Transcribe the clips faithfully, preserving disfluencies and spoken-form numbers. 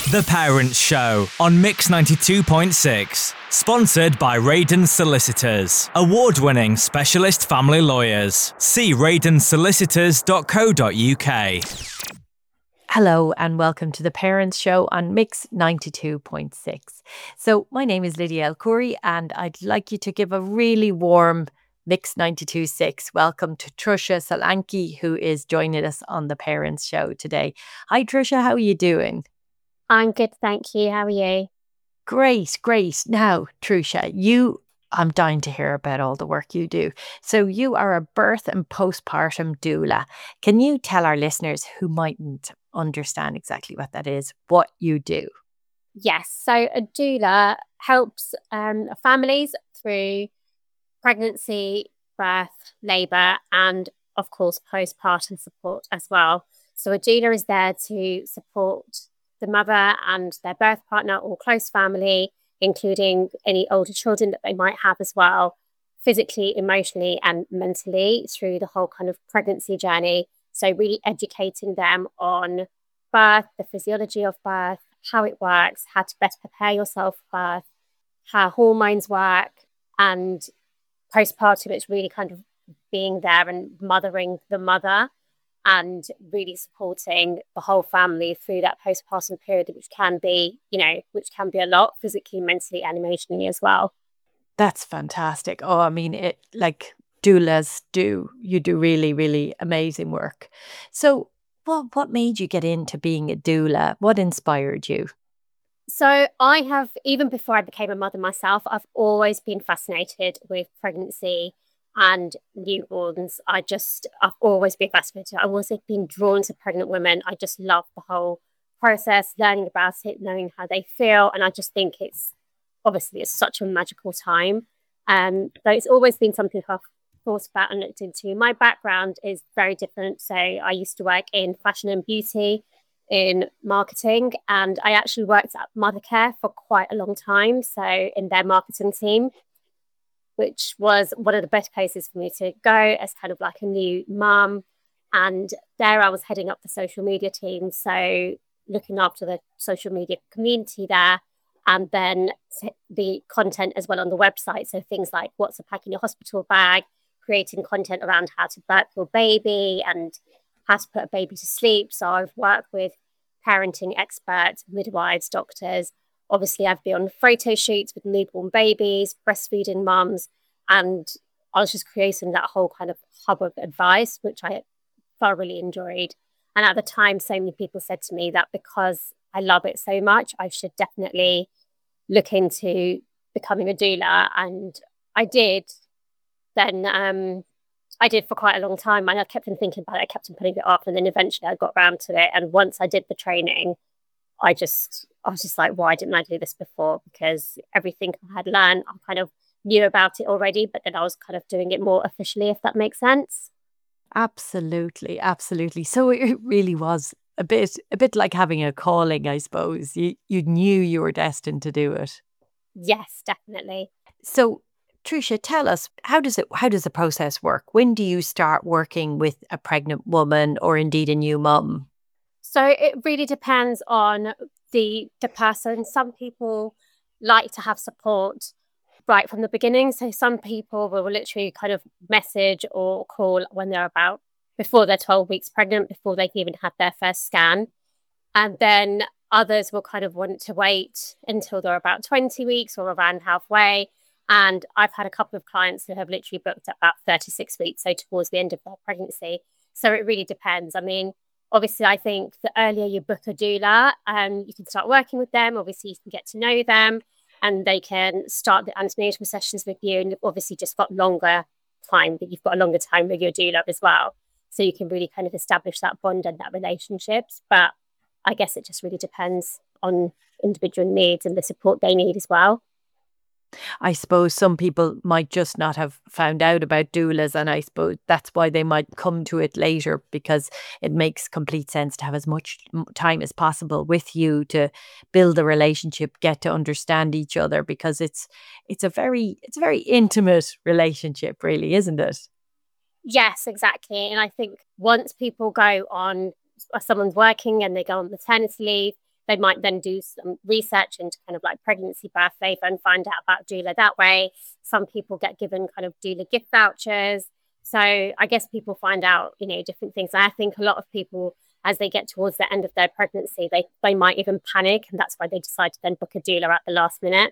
The Parents Show on Mix ninety-two point six. Sponsored by Radon Solicitors, award-winning specialist family lawyers. See radon solicitors dot co dot uk. Hello and welcome to The Parents Show on Mix ninety-two point six. So my name is Lydia El-Khoury and I'd like you to give a really warm Mix ninety-two point six welcome to Trusha Solanki, who is joining us on The Parents Show today. Hi Trusha, how are you doing? I'm good, thank you. How are you? Great, great. Now, Trusha, you, I'm dying to hear about all the work you do. So you are a birth and postpartum doula. Can you tell our listeners who mightn't understand exactly what that is, what you do? Yes, so a doula helps um, families through pregnancy, birth, labour, and of course postpartum support as well. So a doula is there to support the mother and their birth partner or close family, including any older children that they might have as well, physically, emotionally, and mentally through the whole kind of pregnancy journey. So really educating them on birth, the physiology of birth, how it works, how to best prepare yourself for birth, how hormones work, and postpartum, it's really kind of being there and mothering the mother and really supporting the whole family through that postpartum period, which can be, you know, which can be a lot physically, mentally, and emotionally as well. That's fantastic. Oh, I mean, it like doulas do, you do really, really amazing work. So what, what made you get into being a doula? What inspired you? So I have, even before I became a mother myself, I've always been fascinated with pregnancy and newborns. I just, I've always been fascinated. I've always been drawn to pregnant women. I just love the whole process, learning about it, knowing how they feel. And I just think it's, obviously, it's such a magical time. Um, so it's always been something I've thought about and looked into. My background is very different. So I used to work in fashion and beauty, in marketing, and I actually worked at Mothercare for quite a long time. So in their marketing team, which was one of the best places for me to go as kind of like a new mum. And there I was heading up the social media team. So looking after the social media community there, and then the content as well on the website. So things like what's to pack in your hospital bag, creating content around how to birth your baby and how to put a baby to sleep. So I've worked with parenting experts, midwives, doctors. Obviously, I've been on photo shoots with newborn babies, breastfeeding mums, and I was just creating that whole kind of hub of advice, which I thoroughly enjoyed. And at the time, so many people said to me that because I love it so much, I should definitely look into becoming a doula. And I did. Then um, I did for quite a long time. And I kept on thinking about it. I kept on putting it off. And then eventually I got around to it. And once I did the training, I just, I was just like, why didn't I do this before? Because everything I had learned, I kind of knew about it already, but then I was kind of doing it more officially, if that makes sense. Absolutely, absolutely. So it really was a bit, a bit like having a calling, I suppose. You, you knew you were destined to do it. Yes, definitely. So Trusha, tell us, how does it, how does the process work? When do you start working with a pregnant woman or indeed a new mum? So it really depends on the the person. Some people like to have support right from the beginning. So some people will literally kind of message or call when they're about, before they're twelve weeks pregnant, before they've even had their first scan. And then others will kind of want to wait until they're about twenty weeks or around halfway. And I've had a couple of clients who have literally booked at about thirty-six weeks, so towards the end of their pregnancy. So it really depends. I mean, obviously, I think the earlier you book a doula, um, you can start working with them. Obviously, you can get to know them and they can start the antenatal sessions with you. And you've obviously just got longer time, but you've got a longer time with your doula as well. So you can really kind of establish that bond and that relationships. But I guess it just really depends on individual needs and the support they need as well. I suppose some people might just not have found out about doulas, and I suppose that's why they might come to it later, because it makes complete sense to have as much time as possible with you to build a relationship, get to understand each other, because it's it's a very it's a very intimate relationship, really, isn't it? Yes, exactly. And I think once people go on, someone's working and they go on maternity leave, they might then do some research into kind of like pregnancy birth favour and find out about doula that way. Some people get given kind of doula gift vouchers. So I guess people find out, you know, different things. I think a lot of people, as they get towards the end of their pregnancy, they, they might even panic. And that's why they decide to then book a doula at the last minute.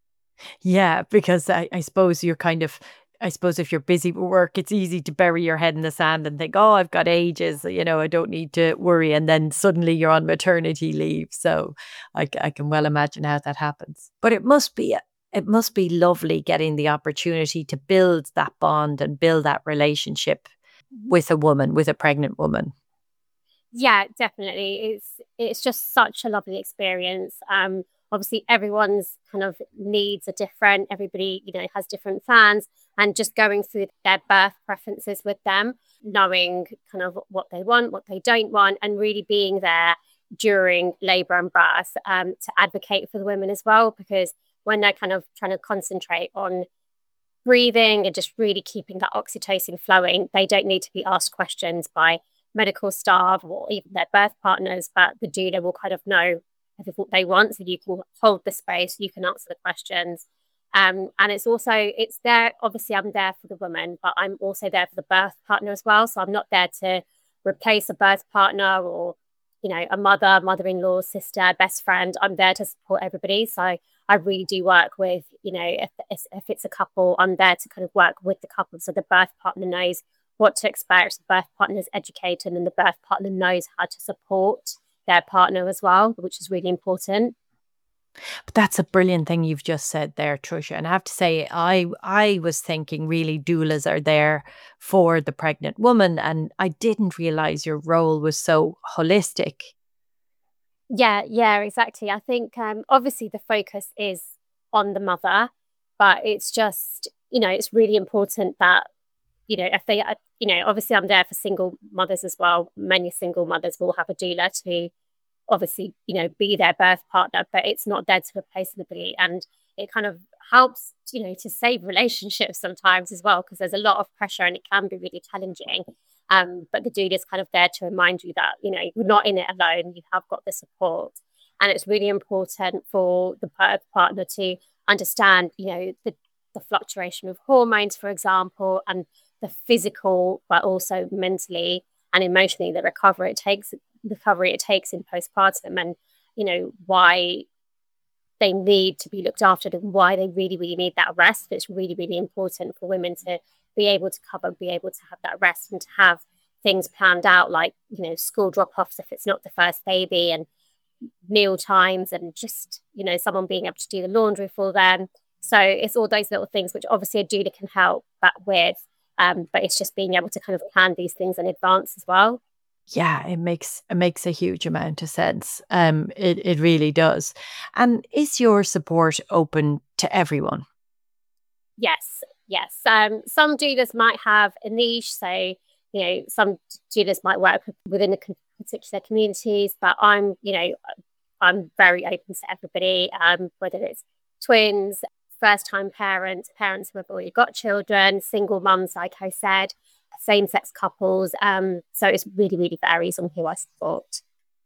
Yeah, because I, I suppose you're kind of, I suppose if you're busy with work, it's easy to bury your head in the sand and think, oh, I've got ages, you know, I don't need to worry. And then suddenly you're on maternity leave. So I, I can well imagine how that happens. But it must be, it must be lovely getting the opportunity to build that bond and build that relationship with a woman, with a pregnant woman. Yeah, definitely. It's it's just such a lovely experience. Um, obviously, everyone's kind of needs are different. Everybody, you know, has different plans, and just going through their birth preferences with them, knowing kind of what they want, what they don't want, and really being there during labour and birth um, to advocate for the women as well. Because when they're kind of trying to concentrate on breathing and just really keeping that oxytocin flowing, they don't need to be asked questions by medical staff or even their birth partners, but the doula will kind of know what they want, so you can hold the space, you can answer the questions, um, and it's also it's there. Obviously, I'm there for the woman, but I'm also there for the birth partner as well. So I'm not there to replace a birth partner or, you know, a mother, mother-in-law, sister, best friend. I'm there to support everybody. So I really do work with, you know, if if it's a couple, I'm there to kind of work with the couple, so the birth partner knows what to expect, the birth partner is educated, and the birth partner knows how to support their partner as well, which is really important. But that's a brilliant thing you've just said there, Trisha. And I have to say, I I was thinking really doulas are there for the pregnant woman, and I didn't realize your role was so holistic. Yeah, yeah, exactly. I think um, obviously the focus is on the mother, but it's just, you know, it's really important that, you know, if they, you know, obviously I'm there for single mothers as well. Many single mothers will have a doula to obviously, you know, be their birth partner, but it's not there to replace anybody. And it kind of helps, you know, to save relationships sometimes as well, because there's a lot of pressure and it can be really challenging. Um, but the doula is kind of there to remind you that, you know, you're not in it alone, you have got the support. And it's really important for the birth partner to understand, you know, the, the fluctuation of hormones, for example, and the physical, but also mentally and emotionally, the recovery it takes, recovery it takes in postpartum, and, you know, why they need to be looked after and why they really, really need that rest. It's really, really important for women to be able to cover, be able to have that rest and to have things planned out, like, you know, school drop-offs if it's not the first baby, and meal times, and just, you know, someone being able to do the laundry for them. So it's all those little things which obviously a doula can help that with. Um, but it's just being able to kind of plan these things in advance as well. Yeah, it makes it makes a huge amount of sense. Um, it it really does. And is your support open to everyone? Yes, yes. Um, some doulas might have a niche, so, you know, some doulas might work within the particular communities, but I'm, you know, I'm very open to everybody, um, whether it's twins, first-time parents, parents who have already got children, single mums, like I said, same-sex couples. Um, so it's really, really varies on who I support.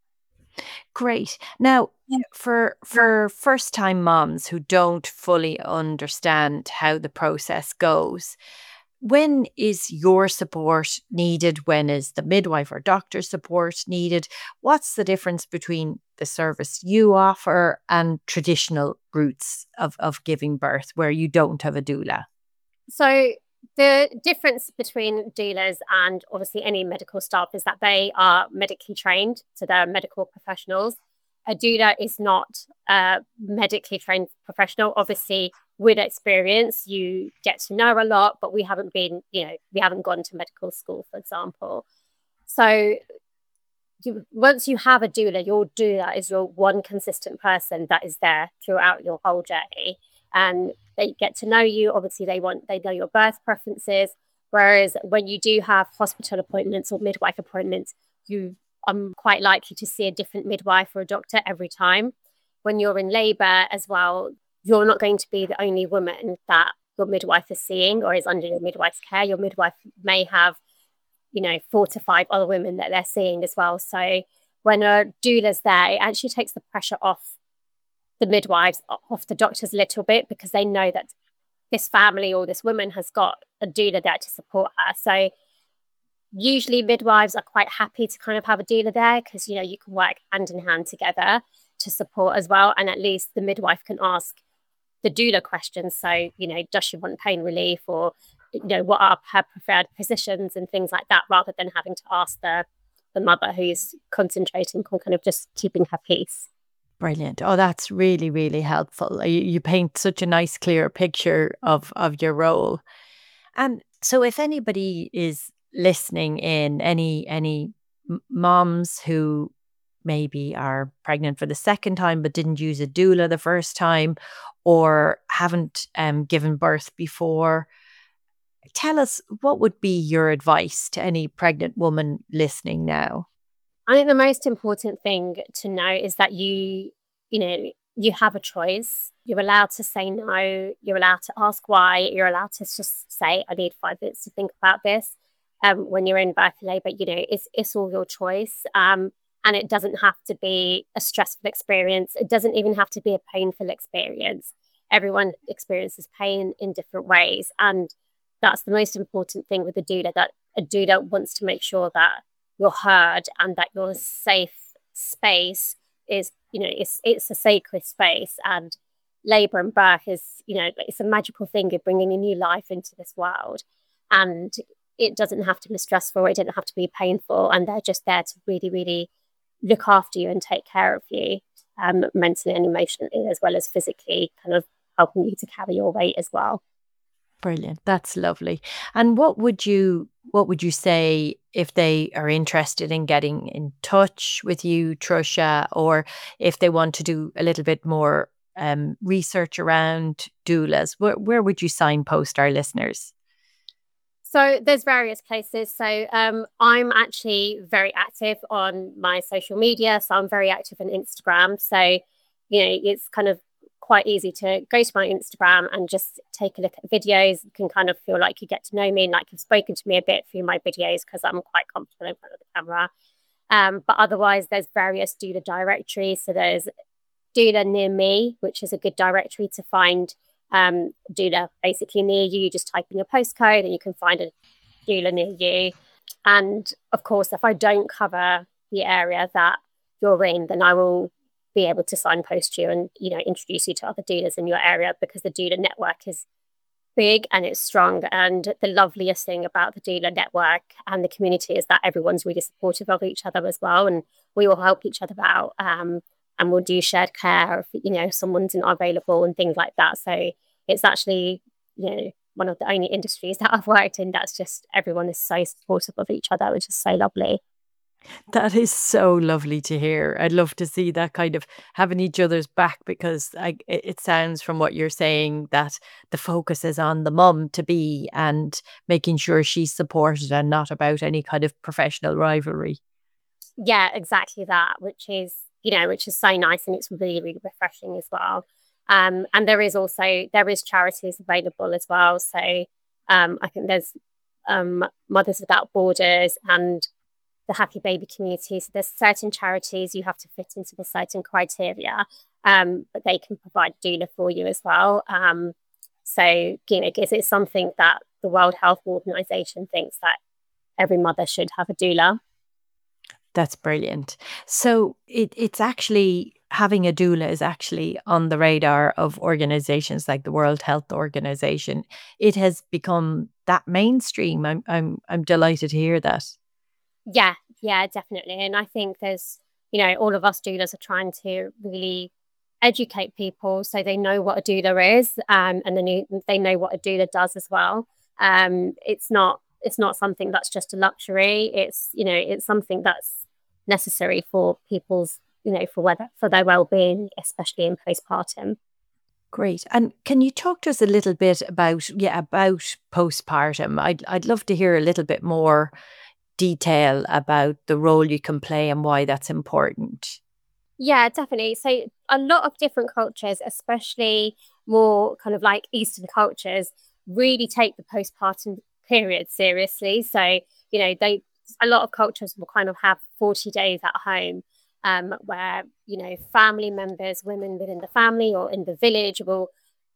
Great. Now, for for first-time moms who don't fully understand how the process goes, when is your support needed? When is the midwife or doctor support needed? What's the difference between the service you offer and traditional routes of, of giving birth where you don't have a doula? So the difference between doulas and obviously any medical staff is that they are medically trained, so they're medical professionals. A doula is not a medically trained professional. Obviously, with experience, you get to know a lot, but we haven't been, you know, we haven't gone to medical school, for example. So you, once you have a doula, your doula is your one consistent person that is there throughout your whole journey. And they get to know you. Obviously, they want they know your birth preferences. Whereas when you do have hospital appointments or midwife appointments, you are quite likely to see a different midwife or a doctor every time. When you're in labour as well, you're not going to be the only woman that your midwife is seeing or is under your midwife's care. Your midwife may have, you know, four to five other women that they're seeing as well. So when a doula's there, it actually takes the pressure off the midwives, off the doctors a little bit, because they know that this family or this woman has got a doula there to support her. So usually midwives are quite happy to kind of have a doula there, because, you know, you can work hand in hand together to support as well. And at least the midwife can ask the doula questions. So, you know, does she want pain relief, or, you know, what are her preferred positions and things like that, rather than having to ask the, the mother who's concentrating on kind of just keeping her peace. Brilliant. Oh, that's really, really helpful. You, you paint such a nice, clear picture of, of your role. And so if anybody is listening in, any any moms who maybe are pregnant for the second time but didn't use a doula the first time, or haven't um, given birth before, tell us, what would be your advice to any pregnant woman listening now? I think the most important thing to know is that you, you know, you have a choice. You're allowed to say no. You're allowed to ask why. You're allowed to just say, I need five minutes to think about this. Um, when you're in birth labour, you know, it's it's all your choice. Um, and it doesn't have to be a stressful experience. It doesn't even have to be a painful experience. Everyone experiences pain in different ways. And that's the most important thing with a doula, that a doula wants to make sure that you're heard and that your safe space is, you know, it's it's a sacred space. And labour and birth is, you know, it's a magical thing of bringing a new life into this world. And it doesn't have to be stressful. It doesn't have to be painful. And they're just there to really, really look after you and take care of you, um, mentally and emotionally, as well as physically, kind of helping you to carry your weight as well. Brilliant. That's lovely. And what would you what would you say if they are interested in getting in touch with you, Trusha, or if they want to do a little bit more um, research around doulas? Where, where would you signpost our listeners? So there's various places. So um, I'm actually very active on my social media. So I'm very active on Instagram. So, you know, it's kind of quite easy to go to my Instagram and just take a look at videos. You can kind of feel like you get to know me and like you've spoken to me a bit through my videos, because I'm quite comfortable in front of the camera. Um, but otherwise, there's various doula directories. So there's Doula Near Me, which is a good directory to find um, doula basically near you. You just type in your postcode and you can find a doula near you. And of course, if I don't cover the area that you're in, then I will be able to signpost you and, you know, introduce you to other doulas in your area, because the doula network is big and it's strong. And the loveliest thing about the doula network and the community is that everyone's really supportive of each other as well, and we will help each other out, um, and we'll do shared care if, you know, someone's not available and things like that. So it's actually, you know, one of the only industries that I've worked in that's just everyone is so supportive of each other, which is so lovely. That is so lovely to hear. I'd love to see that kind of having each other's back, because I, it sounds from what you're saying that the focus is on the mum to be and making sure she's supported and not about any kind of professional rivalry. Yeah, exactly that, which is, you know, which is so nice, and it's really, really refreshing as well. Um, and there is also, there is charities available as well. So um, I think there's um, Mothers Without Borders and the Happy Baby Community. So there's certain charities you have to fit into the certain criteria, um, but they can provide doula for you as well. Um, so, you know, is it something that the World Health Organization thinks that every mother should have a doula? That's brilliant. So it, it's actually, having a doula is actually on the radar of organizations like the World Health Organization. It has become that mainstream. I'm I'm I'm delighted to hear that. Yeah, yeah, definitely. And I think there's, you know, all of us doulas are trying to really educate people so they know what a doula is, um, and then they know what a doula does as well. Um, it's not it's not something that's just a luxury. It's, you know, it's something that's necessary for people's, you know, for whether for their well-being, especially in postpartum. Great. And can you talk to us a little bit about yeah about postpartum? I'd I'd love to hear a little bit more detail about the role you can play and why that's important. Yeah, definitely. So a lot of different cultures, especially more kind of like Eastern cultures, really take the postpartum period seriously. So, you know, they a lot of cultures will kind of have forty days at home. um, where, you know, family members, women within the family or in the village will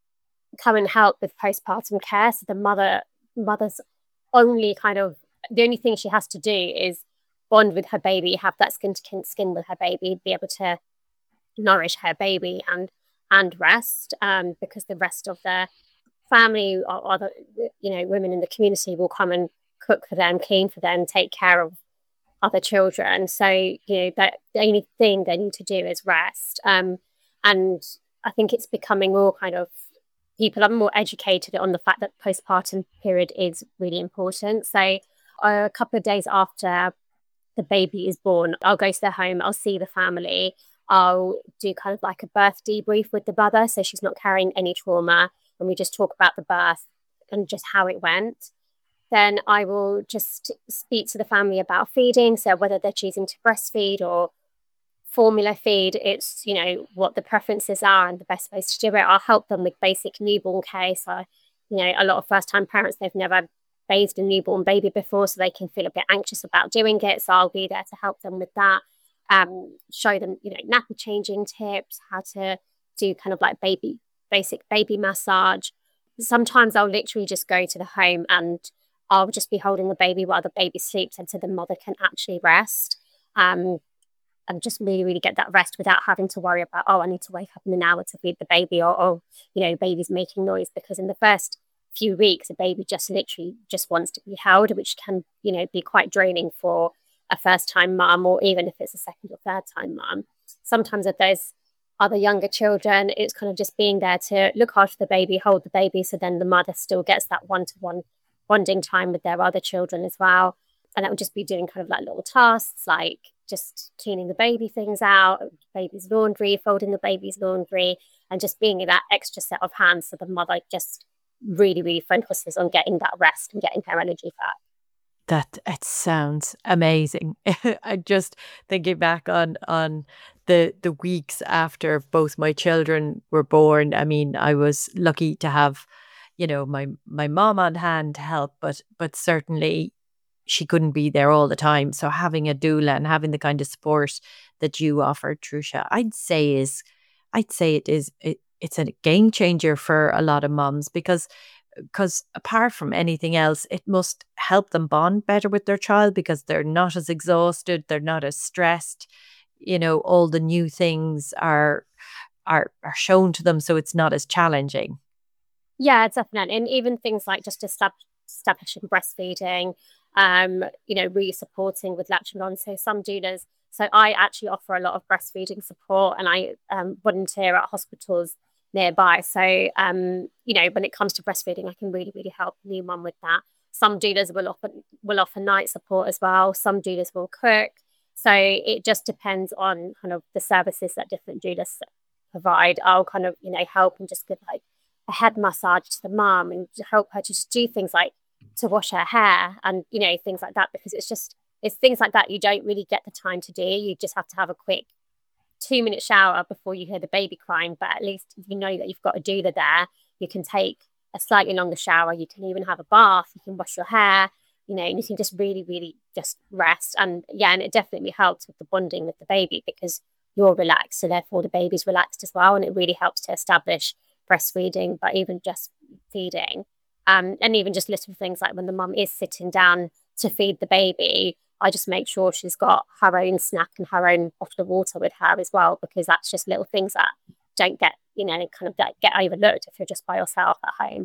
come and help with postpartum care. So the mother, mother's only kind of, the only thing she has to do is bond with her baby, have that skin to skin with her baby, be able to nourish her baby and and rest, um, because the rest of the family or other, you know, women in the community will come and cook for them, clean for them, take care of other children. So, you know, that the only thing they need to do is rest. Um, and I think it's becoming more kind of, people are more educated on the fact that postpartum period is really important. So a couple of days after the baby is born, I'll go to their home, I'll see the family, I'll do kind of like a birth debrief with the mother, so she's not carrying any trauma, and we just talk about the birth and just how it went. Then I will just speak to the family about feeding, so whether they're choosing to breastfeed or formula feed, it's, you know, what the preferences are and the best ways to do it. I'll help them with basic newborn care. So, you know, a lot of first-time parents, they've never bathed a newborn baby before, so they can feel a bit anxious about doing it. So I'll be there to help them with that. Um, show them, you know, nappy changing tips, how to do kind of like baby, basic baby massage. Sometimes I'll literally just go to the home and I'll just be holding the baby while the baby sleeps until the mother can actually rest. Um, and just really, really get that rest without having to worry about, oh, I need to wake up in an hour to feed the baby, or, oh, you know, baby's making noise. Because in the first few weeks, a baby just literally just wants to be held, which can, you know, be quite draining for a first-time mum, or even if it's a second or third-time mum. Sometimes with those other younger children, it's kind of just being there to look after the baby, hold the baby, so then the mother still gets that one-to-one bonding time with their other children as well. And that would just be doing kind of like little tasks, like just cleaning the baby things out, baby's laundry, folding the baby's laundry, and just being that extra set of hands so the mother just really, really focuses on getting that rest and getting her energy back. That it sounds amazing. I just thinking back on on the the weeks after both my children were born. I mean, I was lucky to have, you know, my my mom on hand to help, but but certainly she couldn't be there all the time. So having a doula and having the kind of support that you offered, Trusha, I'd say is, I'd say it is, it, it's a game changer for a lot of mums, because because apart from anything else, it must help them bond better with their child, because they're not as exhausted, they're not as stressed. You know, all the new things are are are shown to them, so it's not as challenging. Yeah, definitely. And even things like just establishing breastfeeding, um, you know, really supporting with latching on. So some doulas, so I actually offer a lot of breastfeeding support, and I um, volunteer at hospitals nearby. So, um, you know, when it comes to breastfeeding, I can really, really help a new mum with that. Some doulas will offer will offer night support as well. Some doulas will cook. So it just depends on kind of the services that different doulas provide. I'll kind of, you know, help and just give like a head massage to the mum and help her to just do things like to wash her hair and, you know, things like that, because it's just, it's things like that you don't really get the time to do. You just have to have a quick two minute shower before you hear the baby crying, but at least you know that you've got a doula there. You can take a slightly longer shower, you can even have a bath, you can wash your hair, you know, and you can just really, really just rest. And yeah, and it definitely helps with the bonding with the baby, because you're relaxed, so therefore the baby's relaxed as well, and it really helps to establish breastfeeding, but even just feeding. Um, and even just little things like when the mum is sitting down to feed the baby, I just make sure she's got her own snack and her own bottle of water with her as well, because that's just little things that don't get, you know, kind of get overlooked if you're just by yourself at home.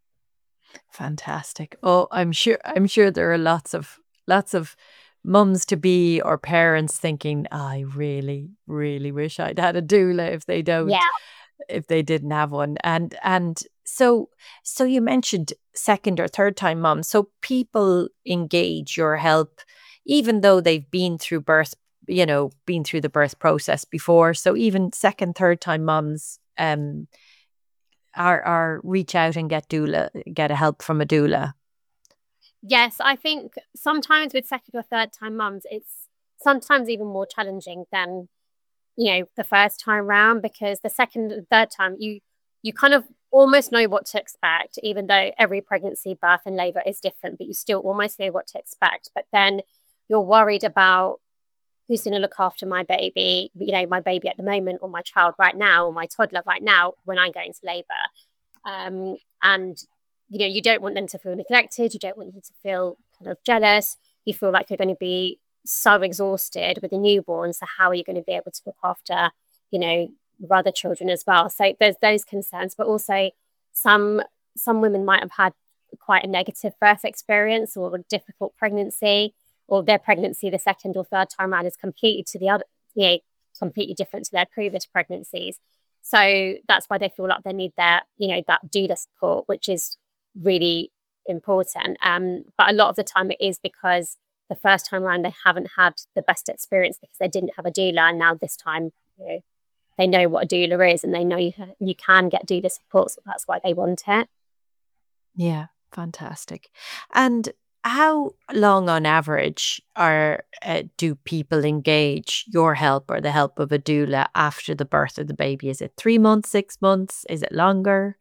Fantastic. Oh, I'm sure I'm sure there are lots of lots of mums to be or parents thinking, I really, really wish I'd had a doula if they don't. Yeah. If they didn't have one. And and so so you mentioned second or third time moms. So people engage your help even though they've been through birth, you know, been through the birth process before. So even second, third time moms um are are reach out and get doula, get a help from a doula. Yes, I think sometimes with second or third time mums, it's sometimes even more challenging than, you know, the first time round, because the second and third time you you kind of almost know what to expect, even though every pregnancy, birth and labour is different, but you still almost know what to expect. But then you're worried about who's going to look after my baby, you know, my baby at the moment, or my child right now, or my toddler right now when I'm going to labour. Um, and, you know, you don't want them to feel neglected. You don't want them to feel kind of jealous. You feel like you're going to be so exhausted with a newborn. So how are you going to be able to look after, you know, your other children as well? So there's those concerns, but also some some women might have had quite a negative birth experience or a difficult pregnancy, or their pregnancy the second or third time around is completely to the other, you know, completely different to their previous pregnancies. So that's why they feel like they need their, you know, that doula support, which is really important. Um, but a lot of the time it is because the first time around they haven't had the best experience because they didn't have a doula, and now this time, you know, they know what a doula is and they know you, you can get doula support, so that's why they want it. Yeah, fantastic. And how long on average are uh, do people engage your help or the help of a doula after the birth of the baby? Is it three months, six months? Is it longer?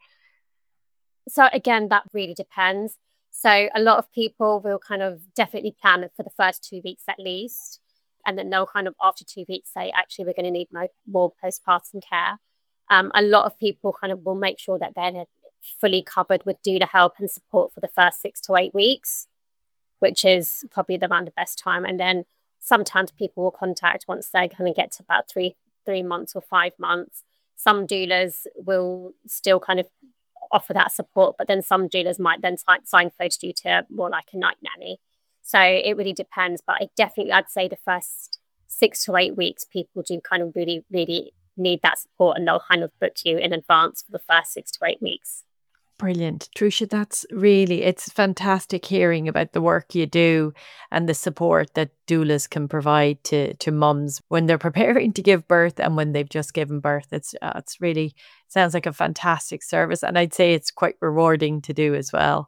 So again, that really depends. So a lot of people will kind of definitely plan for the first two weeks at least. And then they'll kind of after two weeks say, actually, we're going to need more, more postpartum care. Um, a lot of people kind of will make sure that they're fully covered with doula help and support for the first six to eight weeks, which is probably the around the best time. And then sometimes people will contact once they kind of get to about three, three months or five months. Some doulas will still kind of offer that support, but then some doulas might then signpost you to more like a night nanny. So it really depends, but I definitely, I'd say the first six to eight weeks, people do kind of really, really need that support, and they'll kind of book you in advance for the first six to eight weeks. Brilliant. Trusha, that's really, it's fantastic hearing about the work you do and the support that doulas can provide to, to mums when they're preparing to give birth and when they've just given birth. It's, uh, it's really, sounds like a fantastic service. And I'd say it's quite rewarding to do as well.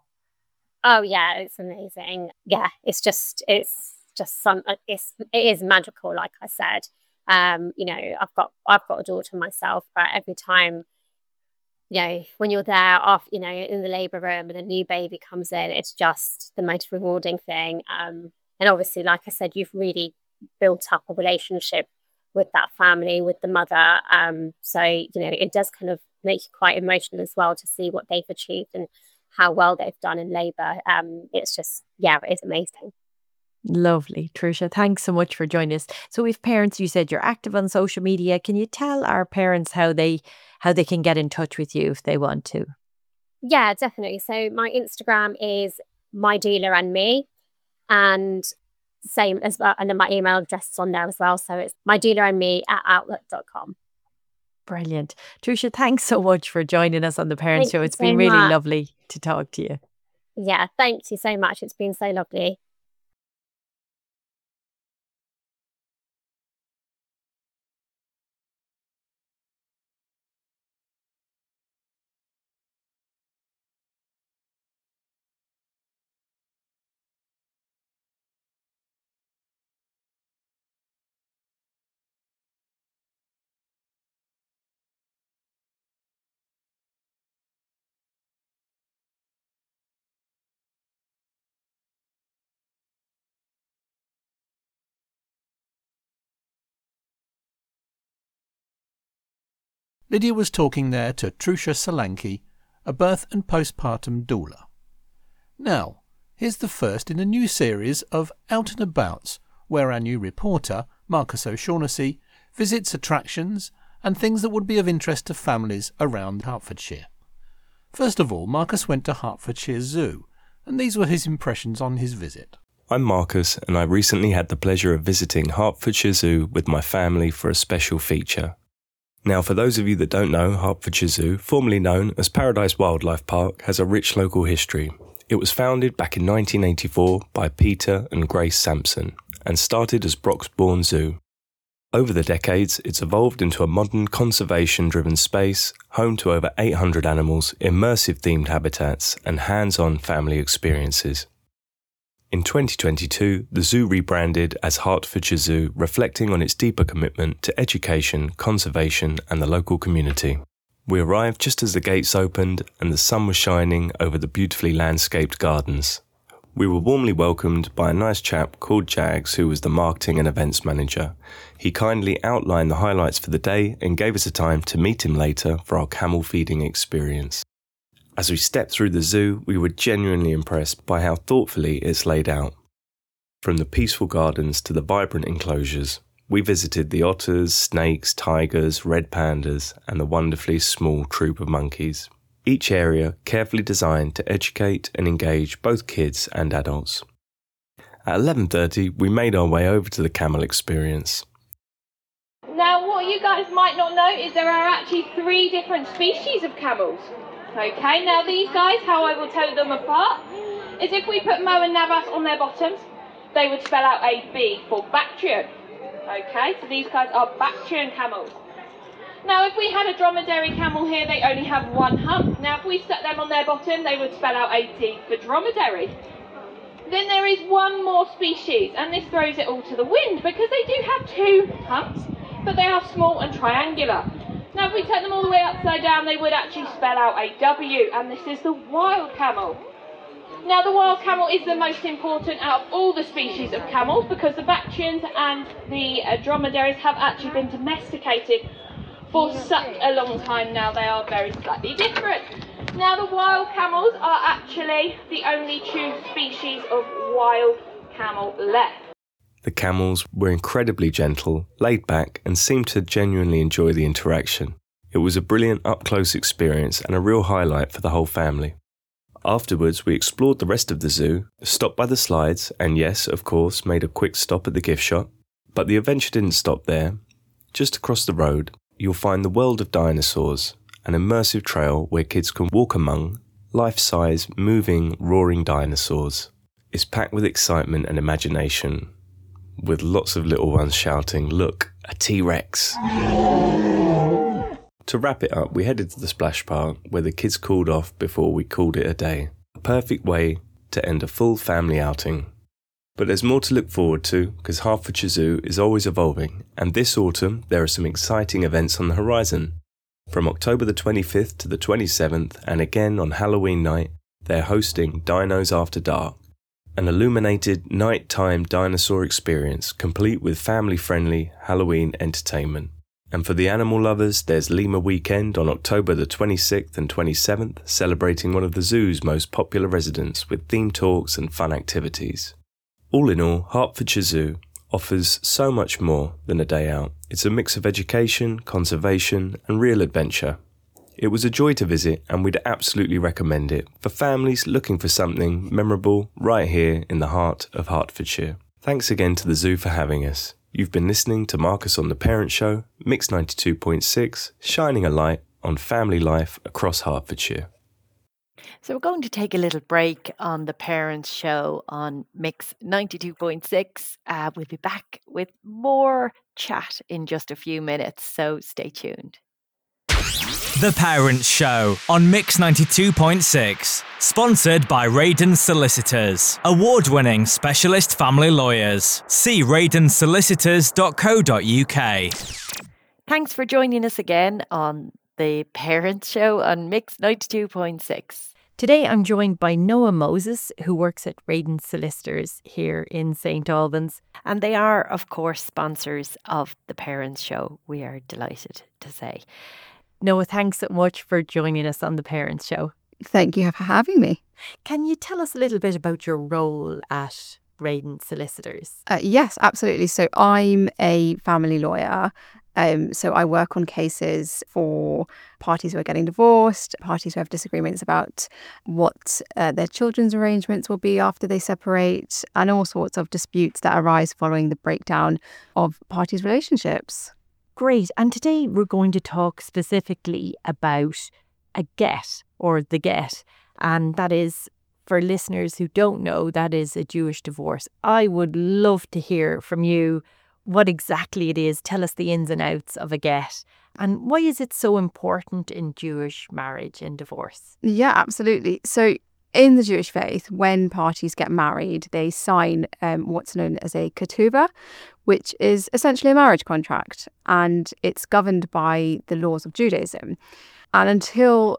Oh yeah, it's amazing. Yeah, it's just, it's just some, it's, it is magical, like I said. Um, you know, I've got, I've got a daughter myself, but every time, you know, when you're there off, you know, in the labour room and a new baby comes in, it's just the most rewarding thing. Um, and obviously, like I said, you've really built up a relationship with that family, with the mother. Um, so, you know, it does kind of make you quite emotional as well to see what they've achieved and how well they've done in labour. Um, it's just, yeah, it's amazing. Lovely. Trusha, thanks so much for joining us. So we've parents, you said you're active on social media. Can you tell our parents how they how they can get in touch with you if they want to? Yeah, definitely. So my Instagram is my doula and me, and same as well, and then my email address is on there as well. So it's my doula and me at outlook dot com. Brilliant. Trusha, thanks so much for joining us on the Parents Thank Show. It's so been really much. lovely to talk to you. Yeah, thank you so much. It's been so lovely. Lydia was talking there to Trusha Solanki, a birth and postpartum doula. Now, here's the first in a new series of Out and Abouts, where our new reporter, Marcus O'Shaughnessy, visits attractions and things that would be of interest to families around Hertfordshire. First of all, Marcus went to Hertfordshire Zoo, and these were his impressions on his visit. I'm Marcus, and I recently had the pleasure of visiting Hertfordshire Zoo with my family for a special feature. Now, for those of you that don't know, Hertfordshire Zoo, formerly known as Paradise Wildlife Park, has a rich local history. It was founded back in nineteen eighty-four by Peter and Grace Sampson and started as Broxbourne Zoo. Over the decades, it's evolved into a modern conservation-driven space, home to over eight hundred animals, immersive themed habitats, and hands-on family experiences. In twenty twenty-two, the zoo rebranded as Hertfordshire Zoo, reflecting on its deeper commitment to education, conservation, and the local community. We arrived just as the gates opened and the sun was shining over the beautifully landscaped gardens. We were warmly welcomed by a nice chap called Jags, who was the marketing and events manager. He kindly outlined the highlights for the day and gave us a time to meet him later for our camel feeding experience. As we stepped through the zoo, we were genuinely impressed by how thoughtfully it's laid out. From the peaceful gardens to the vibrant enclosures, we visited the otters, snakes, tigers, red pandas, and the wonderfully small troop of monkeys. Each area carefully designed to educate and engage both kids and adults. At eleven thirty, we made our way over to the camel experience. Now, what you guys might not know is there are actually three different species of camels. Okay, now these guys, how I will tell them apart, is if we put Mo and Navas on their bottoms, they would spell out a B for Bactrian. Okay, so these guys are Bactrian camels. Now, if we had a dromedary camel here, they only have one hump. Now, if we stuck them on their bottom, they would spell out a D for dromedary. Then there is one more species, and this throws it all to the wind because they do have two humps, but they are small and triangular. Now, if we turn them all the way upside down, they would actually spell out a W, and this is the wild camel. Now, the wild camel is the most important out of all the species of camels because the Bactrians and the uh, dromedaries have actually been domesticated for such a long time now. They are very slightly different. Now, the wild camels are actually the only true species of wild camel left. The camels were incredibly gentle, laid back, and seemed to genuinely enjoy the interaction. It was a brilliant up-close experience and a real highlight for the whole family. Afterwards, we explored the rest of the zoo, stopped by the slides, and yes, of course, made a quick stop at the gift shop. But the adventure didn't stop there. Just across the road, you'll find the World of Dinosaurs, an immersive trail where kids can walk among life-size, moving, roaring dinosaurs. It's packed with excitement and imagination, with lots of little ones shouting, "Look, a T-Rex!" To wrap it up, we headed to the splash park where the kids cooled off before we called it a day. A perfect way to end a full family outing. But there's more to look forward to because Hertfordshire Zoo is always evolving, and this autumn there are some exciting events on the horizon. From October the twenty-fifth to the twenty-seventh, and again on Halloween night, they're hosting Dinos After Dark, an illuminated nighttime dinosaur experience complete with family-friendly Halloween entertainment. And for the animal lovers, there's Lima Weekend on October the twenty-sixth and twenty-seventh, celebrating one of the zoo's most popular residents with theme talks and fun activities. All in all, Hertfordshire Zoo offers so much more than a day out. It's a mix of education, conservation, and real adventure. It was a joy to visit, and we'd absolutely recommend it for families looking for something memorable right here in the heart of Hertfordshire. Thanks again to the zoo for having us. You've been listening to Marcus on The Parent Show, Mix ninety-two point six, shining a light on family life across Hertfordshire. So we're going to take a little break on The Parents Show on Mix ninety-two point six. Uh, we'll be back with more chat in just a few minutes, so stay tuned. The Parents Show on Mix ninety-two point six. Sponsored by Radon Solicitors, award-winning specialist family lawyers. See radon solicitors dot co dot uk. Thanks for joining us again on The Parents Show on Mix ninety-two point six. Today I'm joined by Noah Moses, who works at Radon Solicitors here in Saint Albans. And they are, of course, sponsors of The Parents Show, we are delighted to say. Noah, thanks so much for joining us on The Parents Show. Thank you for having me. Can you tell us a little bit about your role at Radon Solicitors? Uh, yes, absolutely. So I'm a family lawyer. Um, so I work on cases for parties who are getting divorced, parties who have disagreements about what uh, their children's arrangements will be after they separate, and all sorts of disputes that arise following the breakdown of parties' relationships. Great. And today we're going to talk specifically about a get, or the get. And that is, for listeners who don't know, that is a Jewish divorce. I would love to hear from you what exactly it is. Tell us the ins and outs of a get. And why is it so important in Jewish marriage and divorce? Yeah, absolutely. So in the Jewish faith, when parties get married, they sign um, what's known as a ketubah, which is essentially a marriage contract, and it's governed by the laws of Judaism. And until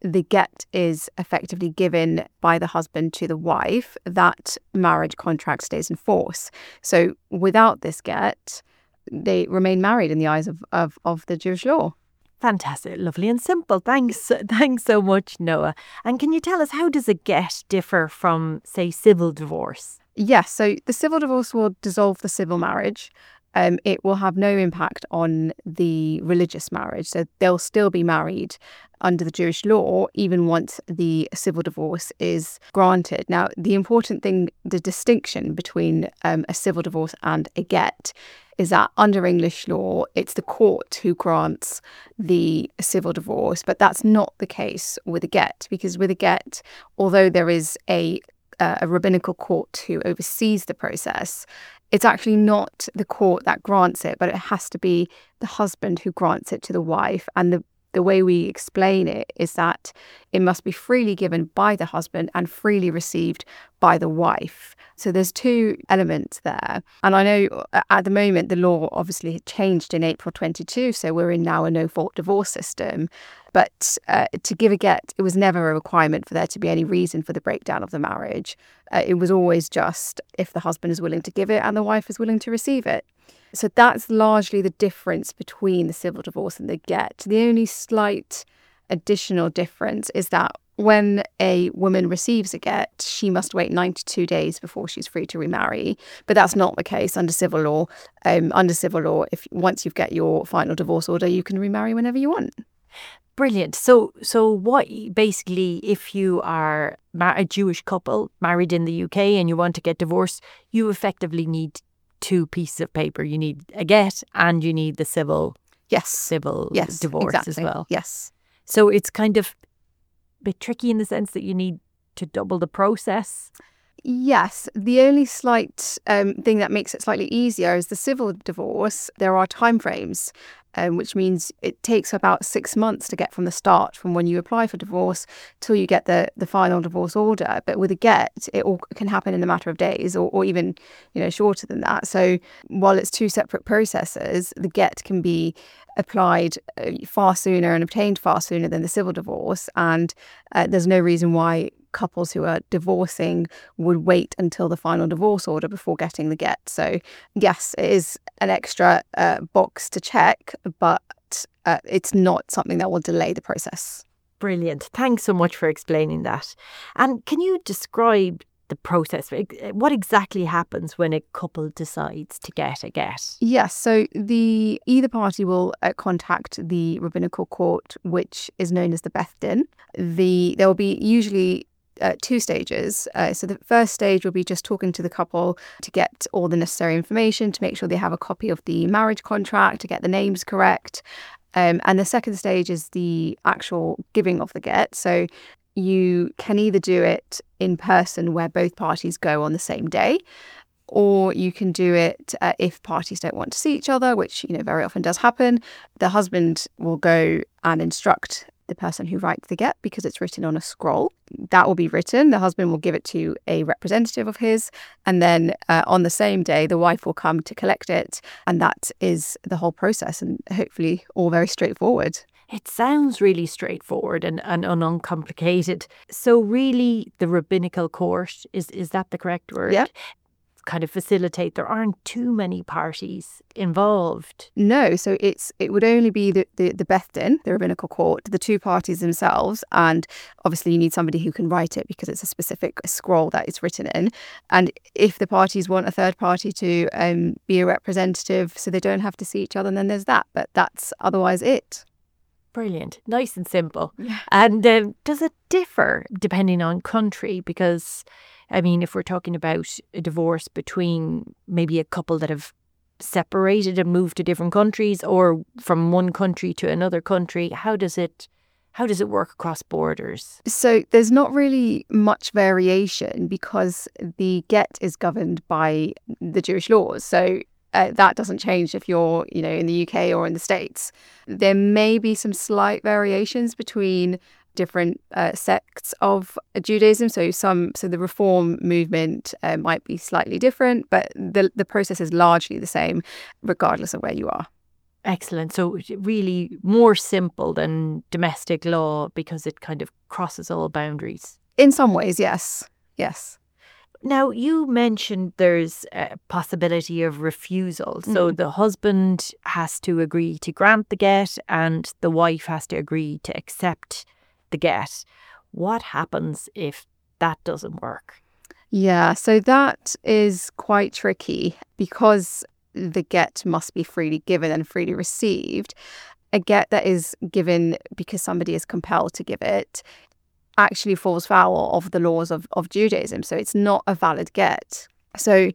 the get is effectively given by the husband to the wife, that marriage contract stays in force. So without this get, they remain married in the eyes of, of, of the Jewish law. Fantastic, lovely and simple. Thanks, thanks so much, Noah. And can you tell us, how does a get differ from, say, civil divorce? Yes, so the civil divorce will dissolve the civil marriage. Um, it will have no impact on the religious marriage. So they'll still be married under the Jewish law, even once the civil divorce is granted. Now, the important thing, the distinction between um, a civil divorce and a get, is that under English law, it's the court who grants the civil divorce. But that's not the case with a get, because with a get, although there is a uh, a rabbinical court who oversees the process, it's actually not the court that grants it, but it has to be the husband who grants it to the wife. And the, the way we explain it is that it must be freely given by the husband and freely received by the wife. So there's two elements there. And I know at the moment, the law obviously changed in April twenty-two, so we're in now a no-fault divorce system. But uh, to give a get, it was never a requirement for there to be any reason for the breakdown of the marriage. Uh, it was always just if the husband is willing to give it and the wife is willing to receive it. So that's largely the difference between the civil divorce and the get. The only slight additional difference is that when a woman receives a get, she must wait ninety-two days before she's free to remarry. But that's not the case under civil law. Um, under civil law, if once you get your final divorce order, you can remarry whenever you want. Brilliant. So, so what basically, if you are a Jewish couple married in the U K and you want to get divorced, you effectively need two pieces of paper. You need a get and you need the civil, yes, civil yes, divorce exactly. as well. Yes. So it's kind of a bit tricky in the sense that you need to double the process. Yes. The only slight um, thing that makes it slightly easier is the civil divorce. There are timeframes, um, which means it takes about six months to get from the start, from when you apply for divorce till you get the, the final divorce order. But with a get, it all can happen in a matter of days, or, or even, you know, shorter than that. So while it's two separate processes, the get can be applied uh, far sooner and obtained far sooner than the civil divorce. And uh, there's no reason why couples who are divorcing would wait until the final divorce order before getting the get. So yes, it is an extra uh, box to check, but uh, it's not something that will delay the process. Brilliant. Thanks so much for explaining that. And can you describe the process? What exactly happens when a couple decides to get a get? Yes, so the either party will uh, contact the rabbinical court, which is known as the Beth Din. The there will be usually Uh, two stages. Uh, so the first stage will be just talking to the couple to get all the necessary information, to make sure they have a copy of the marriage contract, to get the names correct. Um, and the second stage is the actual giving of the get. So you can either do it in person where both parties go on the same day, or you can do it uh, if parties don't want to see each other, which, you know, very often does happen. The husband will go and instruct the person who writes the get, because it's written on a scroll. That will be written. The husband will give it to a representative of his. And then uh, on the same day, the wife will come to collect it. And that is the whole process, and hopefully all very straightforward. It sounds really straightforward and, and uncomplicated. So really, the rabbinical court, is, is that the correct word? Yeah. Kind of facilitate. There aren't too many parties involved. No, so it's it would only be the, the, the Beth Din, the rabbinical court, the two parties themselves, and obviously you need somebody who can write it because it's a specific scroll that it's written in. And if the parties want a third party to um, be a representative so they don't have to see each other, then there's that. But that's otherwise it. Brilliant. Nice and simple. Yeah. And um, does it differ depending on country? Because, I mean, if we're talking about a divorce between maybe a couple that have separated and moved to different countries, or from one country to another country, how does it how does it work across borders? So there's not really much variation, because the get is governed by the Jewish laws. So Uh, that doesn't change if you're, you know, in the U K or in the States. There may be some slight variations between different uh, sects of Judaism. So some, so the Reform movement uh, might be slightly different, but the the process is largely the same, regardless of where you are. Excellent. So really more simple than domestic law because it kind of crosses all boundaries. In some ways, yes. Yes. Now, you mentioned there's a possibility of refusal. So Mm. the husband has to agree to grant the get and the wife has to agree to accept the get. What happens if that doesn't work? Yeah, so that is quite tricky because the get must be freely given and freely received. A get that is given because somebody is compelled to give it actually falls foul of the laws of, of Judaism. So it's not a valid get. So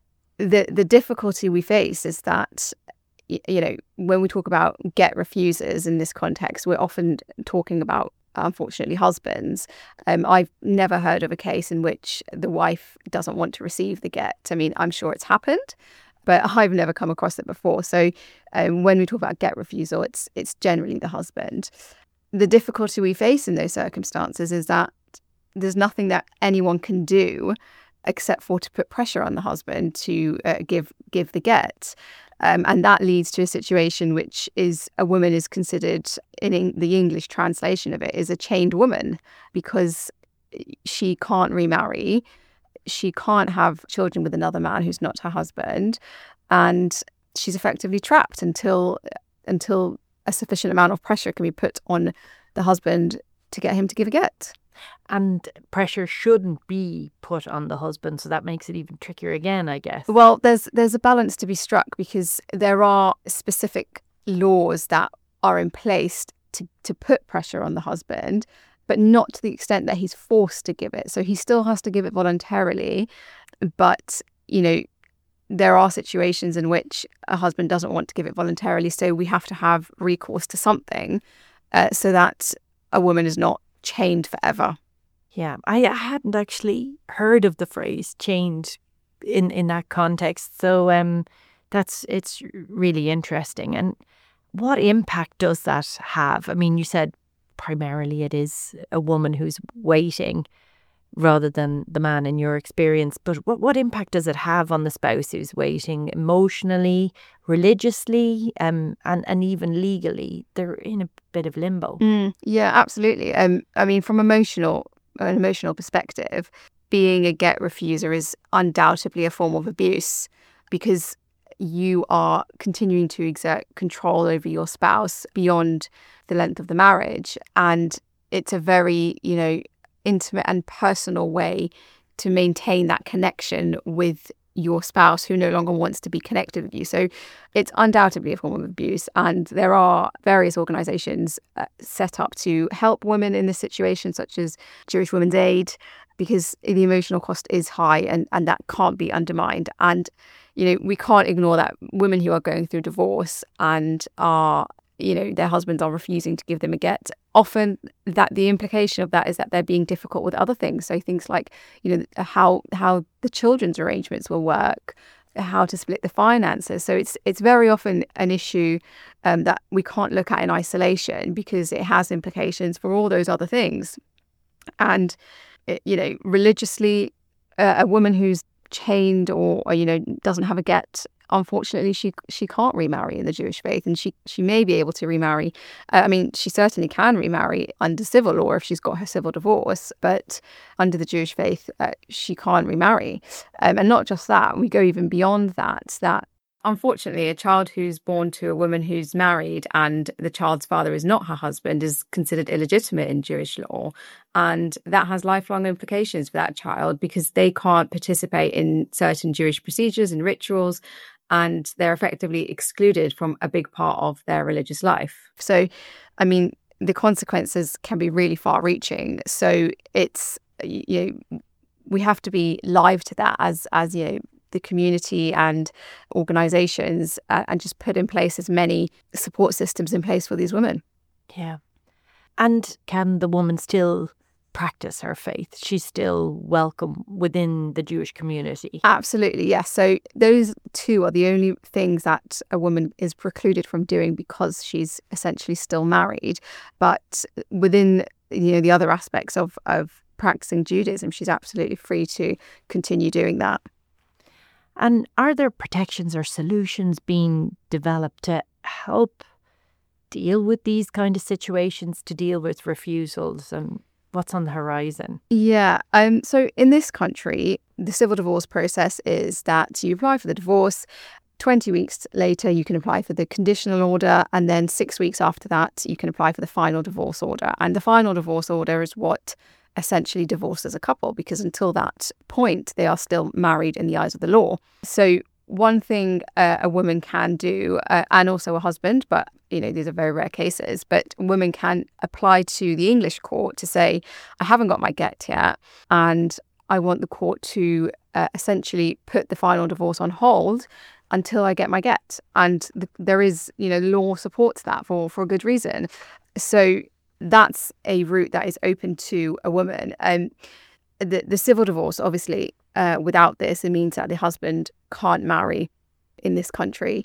the the difficulty we face is that, you know, when we talk about get refusers in this context, we're often talking about, unfortunately, husbands. Um, I've never heard of a case in which the wife doesn't want to receive the get. I mean, I'm sure it's happened, but I've never come across it before. So um, when we talk about get refusal, it's it's generally the husband. The difficulty we face in those circumstances is that there's nothing that anyone can do except for to put pressure on the husband to uh, give give the get. Um, and that leads to a situation which is a woman is considered, in en- the English translation of it, is a chained woman because she can't remarry. She can't have children with another man who's not her husband. And she's effectively trapped until until a sufficient amount of pressure can be put on the husband to get him to give a get. And pressure shouldn't be put on the husband, so that makes it even trickier again, I guess. Well, there's there's a balance to be struck because there are specific laws that are in place to, to put pressure on the husband, but not to the extent that he's forced to give it. So he still has to give it voluntarily, but, you know, there are situations in which a husband doesn't want to give it voluntarily, so we have to have recourse to something uh, so that a woman is not chained forever. Yeah, I hadn't actually heard of the phrase chained in, in that context. So um, that's it's really interesting. And what impact does that have? I mean, you said primarily it is a woman who's waiting rather than the man in your experience. But what, what impact does it have on the spouse who's waiting emotionally, religiously, um, and, and even legally? They're in a bit of limbo. Mm, yeah, absolutely. Um, I mean, from emotional an emotional perspective, being a get refuser is undoubtedly a form of abuse because you are continuing to exert control over your spouse beyond the length of the marriage. And it's a very, you know, intimate and personal way to maintain that connection with your spouse who no longer wants to be connected with you. So it's undoubtedly a form of abuse. And there are various organizations uh, set up to help women in this situation, such as Jewish Women's Aid, because the emotional cost is high and, and that can't be undermined. And, you know, we can't ignore that women who are going through divorce and are, you know, their husbands are refusing to give them a get. Often that the implication of that is that they're being difficult with other things. So things like, you know, how how the children's arrangements will work, how to split the finances. So it's it's very often an issue um, that we can't look at in isolation because it has implications for all those other things. And, it, you know, religiously, uh, a woman who's chained or, or, you know, doesn't have a get, unfortunately, she she can't remarry in the Jewish faith, and she she may be able to remarry. Uh, I mean, she certainly can remarry under civil law if she's got her civil divorce, but under the Jewish faith, uh, she can't remarry. Um, and not just that, we go even beyond that, that unfortunately, a child who's born to a woman who's married and the child's father is not her husband is considered illegitimate in Jewish law. And that has lifelong implications for that child because they can't participate in certain Jewish procedures and rituals, and they're effectively excluded from a big part of their religious life. So, I mean, the consequences can be really far-reaching. So it's, you know, we have to be live to that as, as you know, the community and organizations uh, and just put in place as many support systems in place for these women. Yeah. And can the woman still practice her faith? She's still welcome within the Jewish community. Absolutely, yes. So those two are the only things that a woman is precluded from doing because she's essentially still married. But within, you know, the other aspects of, of practicing Judaism, she's absolutely free to continue doing that. And are there protections or solutions being developed to help deal with these kind of situations, to deal with refusals, and what's on the horizon? Yeah. Um. So in this country, the civil divorce process is that you apply for the divorce. twenty weeks later, you can apply for the conditional order. And then six weeks after that, you can apply for the final divorce order. And the final divorce order is what essentially divorces a couple, because until that point, they are still married in the eyes of the law. So one thing uh, a woman can do, uh, and also a husband, but you know, these are very rare cases, but women can apply to the English court to say, I haven't got my get yet, and I want the court to uh, essentially put the final divorce on hold until I get my get. And the, there is, you know, law supports that for, for a good reason. So that's a route that is open to a woman. Um, the, the civil divorce, obviously, uh, without this, it means that the husband can't marry in this country.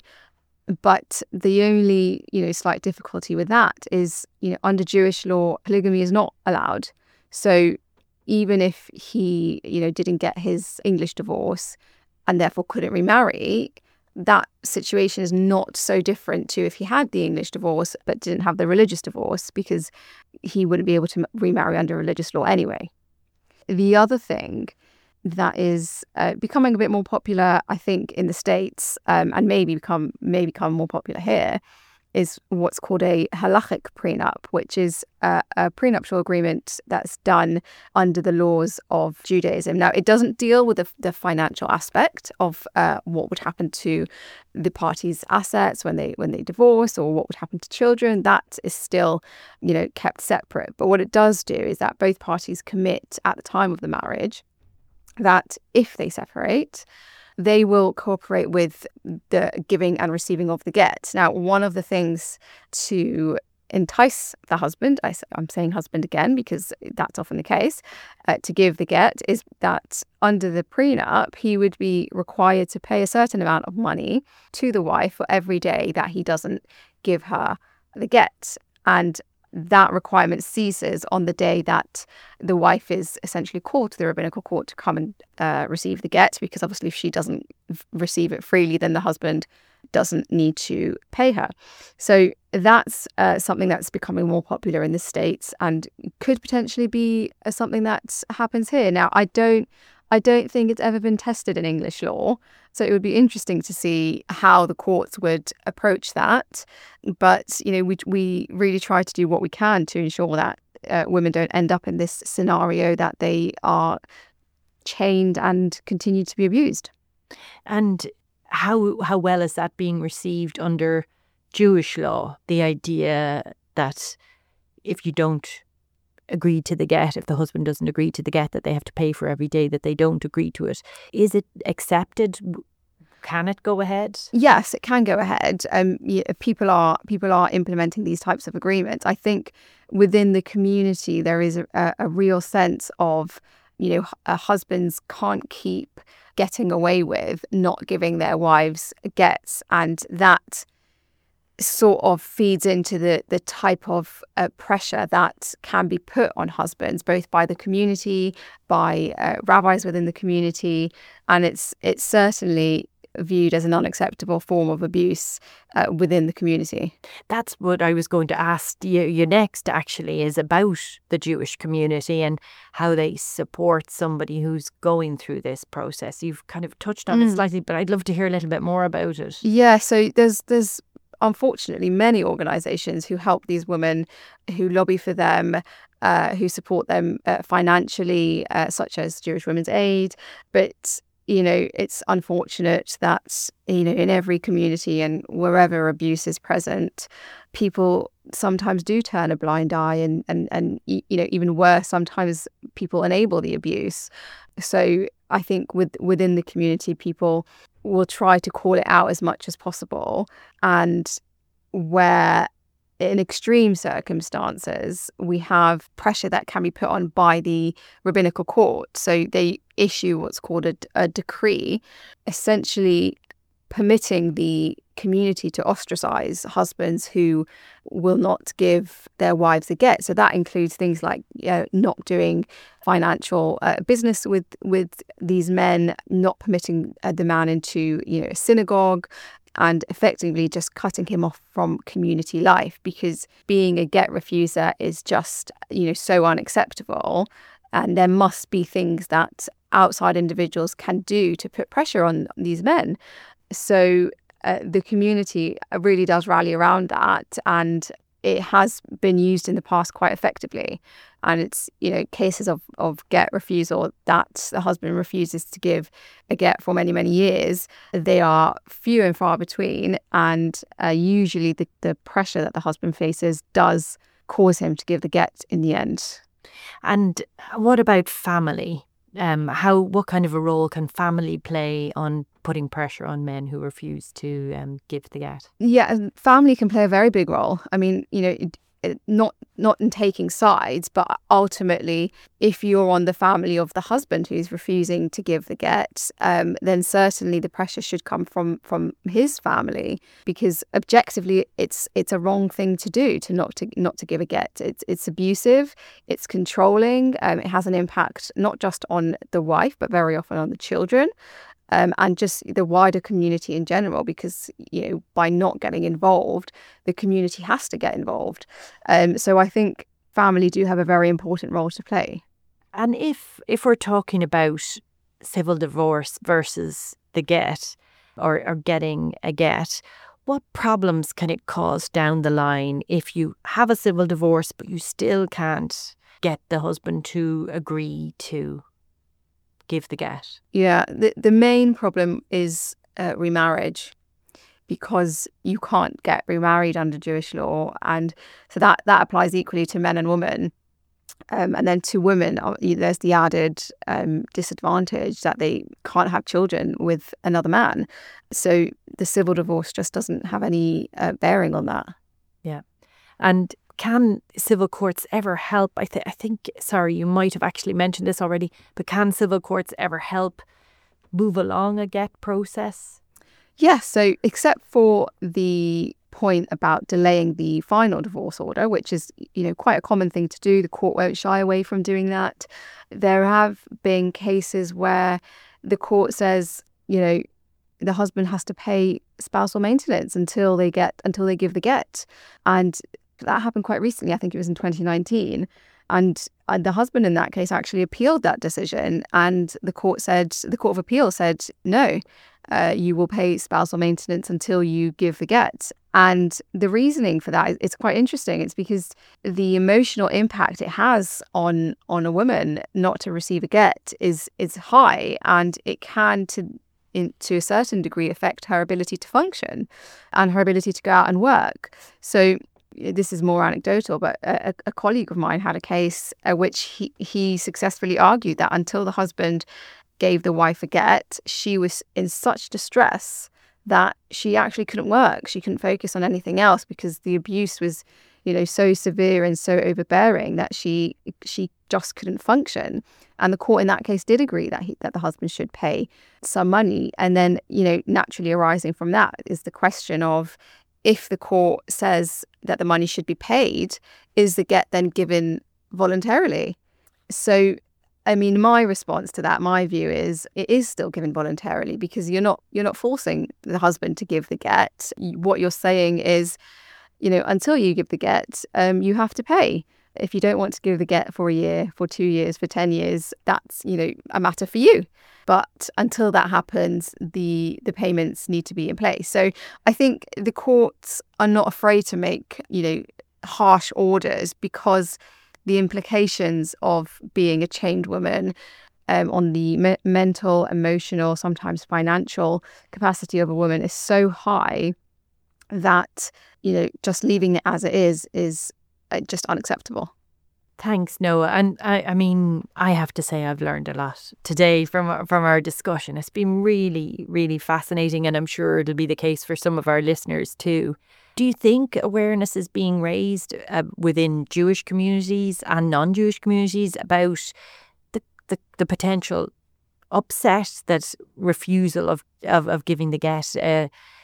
But the only, you know, slight difficulty with that is, you know, under Jewish law, polygamy is not allowed. So even if he, you know, didn't get his English divorce and therefore couldn't remarry, that situation is not so different to if he had the English divorce but didn't have the religious divorce, because he wouldn't be able to remarry under religious law anyway. The other thing that is uh, becoming a bit more popular, I think, in the States, um, and maybe become may become more popular here, is what's called a halachic prenup, which is a, a prenuptial agreement that's done under the laws of Judaism. Now, it doesn't deal with the, the financial aspect of uh, what would happen to the parties' assets when they when they divorce, or what would happen to children. That is still, you know, kept separate. But what it does do is that both parties commit at the time of the marriage that if they separate, they will cooperate with the giving and receiving of the get. Now, one of the things to entice the husband, I, I'm saying husband again because that's often the case, uh, to give the get is that under the prenup, he would be required to pay a certain amount of money to the wife for every day that he doesn't give her the get. And that requirement ceases on the day that the wife is essentially called to the rabbinical court to come and uh, receive the get, because obviously if she doesn't receive it freely, then the husband doesn't need to pay her. So that's uh, something that's becoming more popular in the States and could potentially be uh, something that happens here. Now, I don't I don't think it's ever been tested in English law, so it would be interesting to see how the courts would approach that. But, you know, we we really try to do what we can to ensure that uh, women don't end up in this scenario that they are chained and continue to be abused. And how how well is that being received under Jewish law? The idea that if you don't agree to the get, if the husband doesn't agree to the get, that they have to pay for every day that they don't agree to it. Is it accepted? Can it go ahead? Yes, it can go ahead. Um, yeah, people are people are implementing these types of agreements. I think within the community there is a, a real sense of, you know, uh, husbands can't keep getting away with not giving their wives gets, and that sort of feeds into the the type of uh, pressure that can be put on husbands, both by the community, by uh, rabbis within the community, and it's it's certainly viewed as an unacceptable form of abuse uh, within the community. That's what I was going to ask you, you next, actually, is about the Jewish community and how they support somebody who's going through this process. You've kind of touched on mm. it slightly, but I'd love to hear a little bit more about it. Yeah, so there's there's unfortunately many organisations who help these women, who lobby for them, uh, who support them uh, financially, uh, such as Jewish Women's Aid. But you know, it's unfortunate that, you know, in every community and wherever abuse is present, people sometimes do turn a blind eye, and, and, and you know, even worse, sometimes people enable the abuse. So I think with within the community, people will try to call it out as much as possible. And where in extreme circumstances, we have pressure that can be put on by the rabbinical court. So they issue what's called a, a decree, essentially permitting the community to ostracize husbands who will not give their wives a get. So that includes things like, you know, not doing financial uh, business with with these men, not permitting uh, the man into, you know, a synagogue, and effectively just cutting him off from community life, because being a get refuser is just, you know, so unacceptable. And there must be things that outside individuals can do to put pressure on these men. So uh, the community really does rally around that, and it has been used in the past quite effectively. And it's, you know, cases of, of get refusal that the husband refuses to give a get for many, many years. They are few and far between. And uh, usually the, the pressure that the husband faces does cause him to give the get in the end. And what about family? Um, how what kind of a role can family play on putting pressure on men who refuse to um, give the get? Yeah, family can play a very big role. I mean, you know, it, it, not not in taking sides, but ultimately, if you're on the family of the husband who's refusing to give the get, um, then certainly the pressure should come from from his family, because objectively, it's it's a wrong thing to do to not to not to give a get. It's it's abusive, it's controlling. Um, it has an impact not just on the wife, but very often on the children. Um, and just the wider community in general, because, you know, by not getting involved, the community has to get involved. Um, so I think family do have a very important role to play. And if if we're talking about civil divorce versus the get, or, or getting a get, what problems can it cause down the line if you have a civil divorce but you still can't get the husband to agree to give the get? Yeah, the, the main problem is uh, remarriage, because you can't get remarried under Jewish law. And so that, that applies equally to men and women. Um, and then to women, uh, there's the added um, disadvantage that they can't have children with another man. So the civil divorce just doesn't have any uh, bearing on that. Yeah. And can civil courts ever help? I, th- I think, sorry, you might have actually mentioned this already, but can civil courts ever help move along a get process? Yes, yeah, so except for the point about delaying the final divorce order, which is, you know, quite a common thing to do, the court won't shy away from doing that. There have been cases where the court says, you know, the husband has to pay spousal maintenance until they get until they give the get. And that happened quite recently. I think it was in twenty nineteen. And, and the husband in that case actually appealed that decision. And the court said, the Court of Appeal said, no, uh, you will pay spousal maintenance until you give the get. And the reasoning for that, it's quite interesting. It's because the emotional impact it has on on a woman not to receive a get is is high, and it can, to in, to a certain degree, affect her ability to function and her ability to go out and work. So this is more anecdotal, but a, a colleague of mine had a case at which he, he successfully argued that until the husband gave the wife a get, she was in such distress that she actually couldn't work. She couldn't focus on anything else because the abuse was, you know, so severe and so overbearing that she she just couldn't function. And the court in that case did agree that he, that the husband should pay some money. And then, you know, naturally arising from that is the question of, if the court says that the money should be paid, is the get then given voluntarily? So, I mean, my response to that, my view is it is still given voluntarily, because you're not you're not forcing the husband to give the get. What you're saying is, you know, until you give the get, um, you have to pay. If you don't want to give the get for a year, for two years, for ten years, that's, you know, a matter for you. But until that happens, the the payments need to be in place. So I think the courts are not afraid to make, you know, harsh orders, because the implications of being a chained woman um, on the me- mental, emotional, sometimes financial capacity of a woman is so high that, you know, just leaving it as it is is uh, just unacceptable. Thanks, Noah. And I, I mean, I have to say I've learned a lot today from from our discussion. It's been really, really fascinating, and I'm sure it'll be the case for some of our listeners too. Do you think awareness is being raised uh, within Jewish communities and non-Jewish communities about the, the, the potential upset that refusal of, of, of giving the get uh,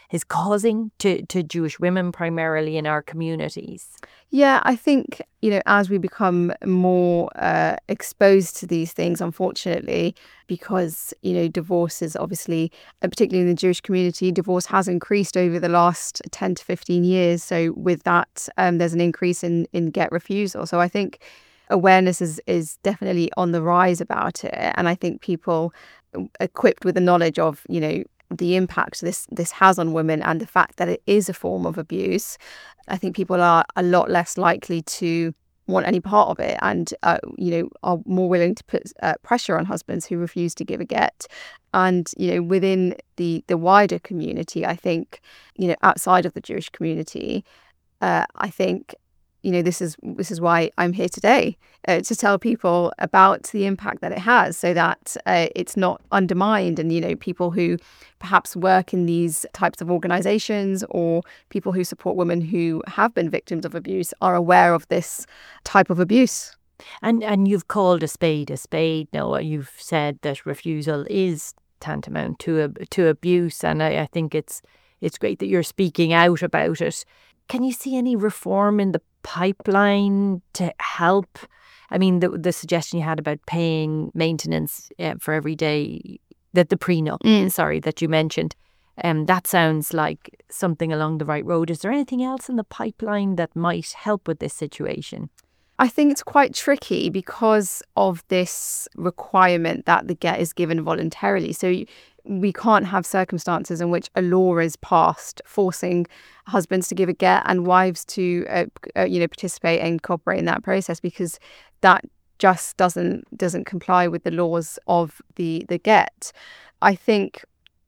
is causing to, to Jewish women primarily in our communities? Yeah, I think, you know, as we become more uh, exposed to these things, unfortunately, because, you know, divorce is obviously, and particularly in the Jewish community, divorce has increased over the last ten to fifteen years. So with that, um, there's an increase in, in get refusal. So I think awareness is, is definitely on the rise about it. And I think people equipped with the knowledge of, you know, the impact this this has on women and the fact that it is a form of abuse, I think people are a lot less likely to want any part of it, and uh, you know, are more willing to put uh, pressure on husbands who refuse to give a get. And you know, within the the wider community, I think, you know, outside of the Jewish community, uh, I think, you know, this is this is why I'm here today, uh, to tell people about the impact that it has, so that uh, it's not undermined. And, you know, people who perhaps work in these types of organizations or people who support women who have been victims of abuse are aware of this type of abuse. And and you've called a spade a spade, Noah. You've said that refusal is tantamount to a, to abuse, and I, I think it's it's great that you're speaking out about it. Can you see any reform in the pipeline to help? I mean, the the suggestion you had about paying maintenance uh, for every day, that the prenup, mm. sorry, that you mentioned, um, that sounds like something along the right road. Is there anything else in the pipeline that might help with this situation? I think it's quite tricky because of this requirement that the get is given voluntarily. So we can't have circumstances in which a law is passed forcing husbands to give a get and wives to, uh, uh, you know, participate and cooperate in that process, because that just doesn't doesn't comply with the laws of the the get. I think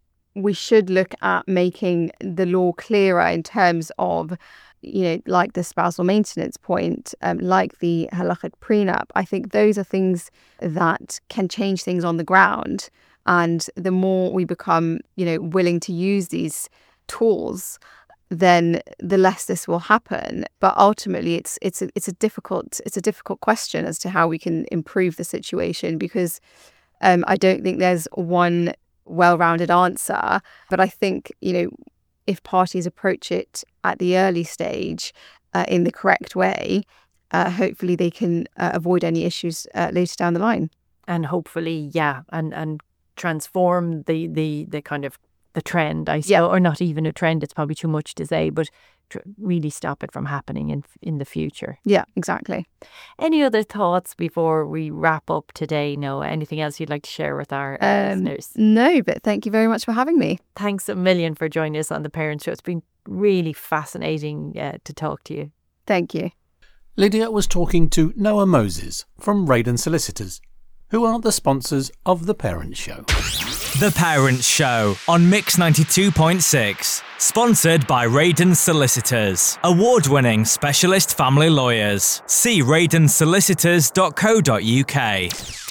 we should look at making the law clearer in terms of, you know, like the spousal maintenance point, um, like the halachic prenup. I think those are things that can change things on the ground. And the more we become, you know, willing to use these tools, then the less this will happen. But ultimately, it's it's a, it's a difficult it's a difficult question as to how we can improve the situation, because um, I don't think there's one well-rounded answer. But I think, you know, if parties approach it at the early stage uh, in the correct way, uh, hopefully they can uh, avoid any issues uh, later down the line. And hopefully, yeah, and and transform the the the kind of the trend, I suppose, yeah. Or not even a trend, it's probably too much to say, but tr- really stop it from happening in in the future. Yeah, exactly. Any other thoughts before we wrap up today, Noah? Anything else you'd like to share with our um, listeners? No, but thank you very much for having me. Thanks a million for joining us on The Parents Show. It's been really fascinating uh, to talk to you. Thank you. Lydia was talking to Noah Moses from Radon Solicitors, who are the sponsors of The Parents Show. The Parents Show on Mix ninety-two point six. Sponsored by Radon Solicitors. Award-winning specialist family lawyers. See radon solicitors dot co dot uk.